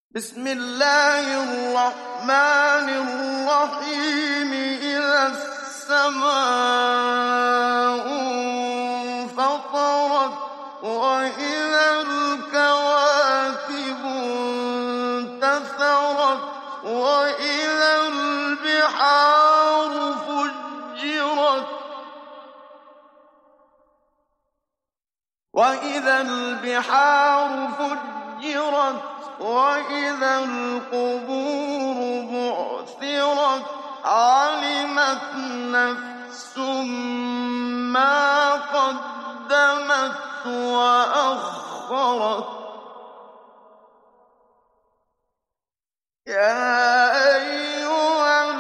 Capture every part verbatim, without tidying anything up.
بسم الله الرحمن الرحيم إذا السماء انفطرت وإذا الكواكب انتثرت وإذا البحار فجرت وإذا البحار فجرت وإذا القبور بعثرت علمت نفس ما قدمت وأخرت يا أيها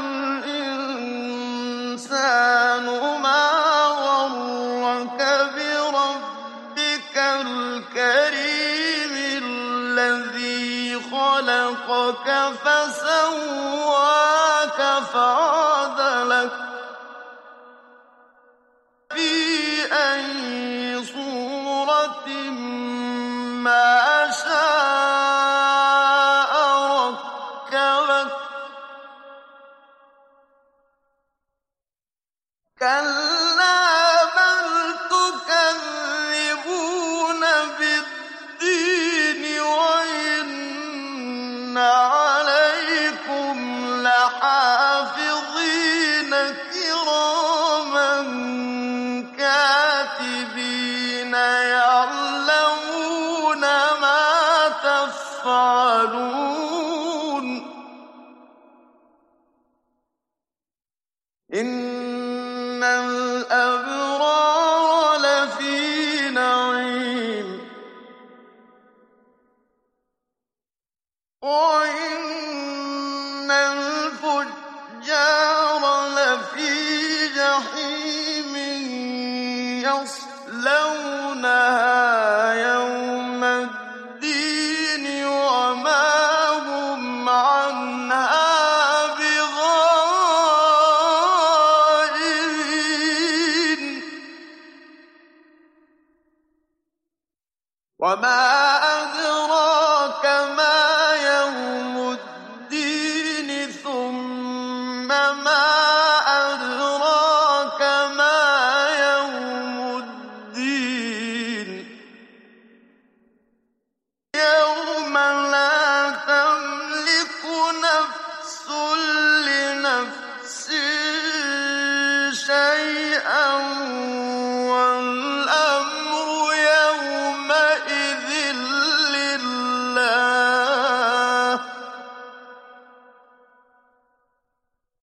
الإنسان ما غرك بربك الكريم الذي خلقك فسواك فعدلك في أي صورة ما شاء ركبك كلا بل تكذبون بالدين وإن عليكم لحافظين كراما كاتبين يعلمون ما تفعلون إن الأبرار لفي نعيم وإن الفجار لفي جحيم يصلونها يوم الدين وما هم عنها بغائبين وما